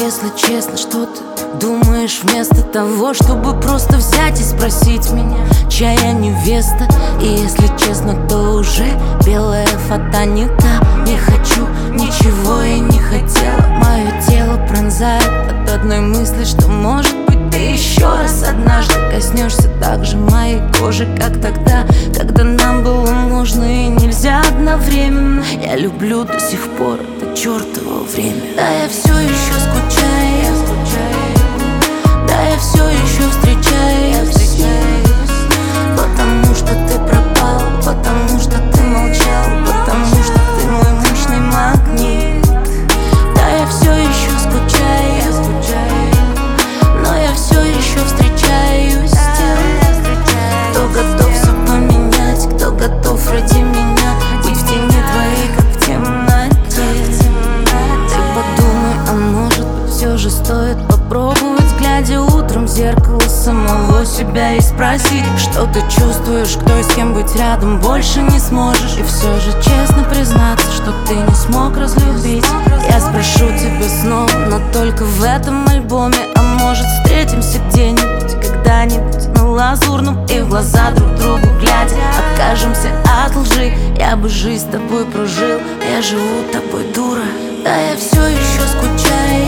если честно, что ты думаешь вместо того, чтобы просто взять и спросить меня, чья я невеста? И если честно, то уже белая фата не та. Не хочу ничего и не хотела. Мое тело пронзает от одной мысли, что может быть ты еще раз однажды коснешься так же моей кожи, как тогда, когда нам было можно и нельзя одновременно. Я люблю до сих пор это чертово время. Да, я все еще скучаю, да, я все еще встречаюсь, потому что ты пропал, потому что ты молчал, потому что ты мой мощный магнит. Да, я все еще скучаю, но я все еще встречаюсь с тем, кто готов все поменять, кто готов ради меня быть в тени твоей, как в темноте. Ты подумай, а может быть все же стоит попробовать, глядя утром в зеркало самого себя и спросить, что ты чувствуешь, кто и с кем быть рядом больше не сможешь. И все же честно признаться, что ты не смог разлюбить. Я спрошу тебя снова, но только в этом альбоме. А может встретимся где-нибудь, когда-нибудь на Лазурном, и в глаза друг другу глядя откажемся от лжи. Я бы жизнь с тобой прожил, я живу тобой, дура. Да, я все еще скучаю,